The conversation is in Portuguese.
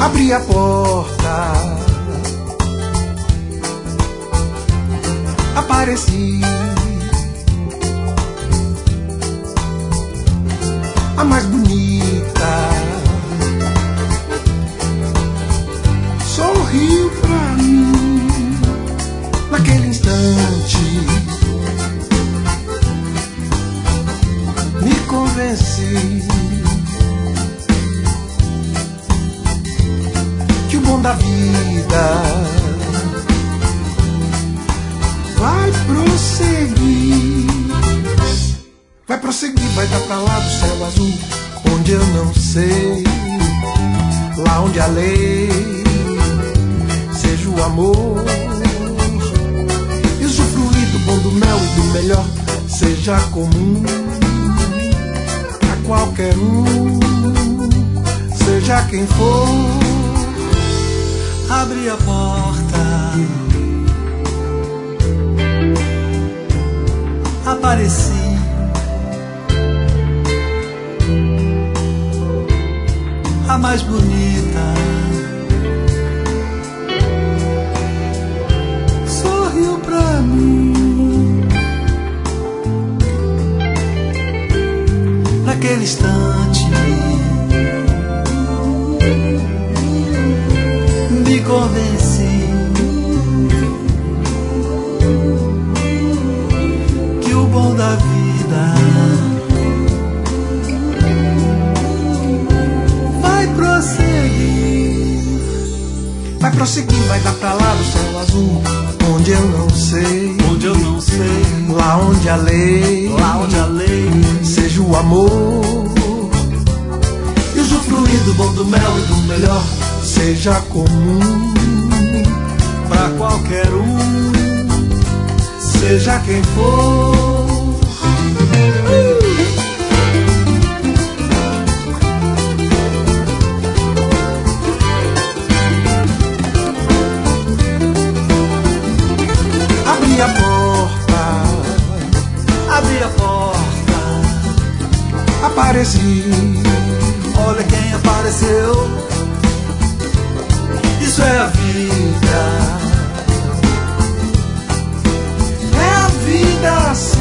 Abri a porta, apareci, a mais bonita, sorriu pra mim. Naquele instante me convenci que o bom da vida vai prosseguir. Vai prosseguir, vai dar pra lá do céu azul, onde eu não sei, lá onde a lei seja o amor, e usufruir do bom, do mel e do melhor seja comum a qualquer um, seja quem for. Abri a porta, apareci, a mais bonita, sorriu pra mim. Naquele instante me convenci que o bom da vida vai prosseguir. Vai prosseguir, vai dar pra lá do céu azul, onde eu não sei, onde eu não sei, lá onde a lei, lá onde a lei seja o amor, e usufruir do bom, do mel e do melhor seja comum pra qualquer um, seja quem for. Abri a porta, abri a porta, apareci, olha quem apareceu. Isso é a vida, é a vida assim.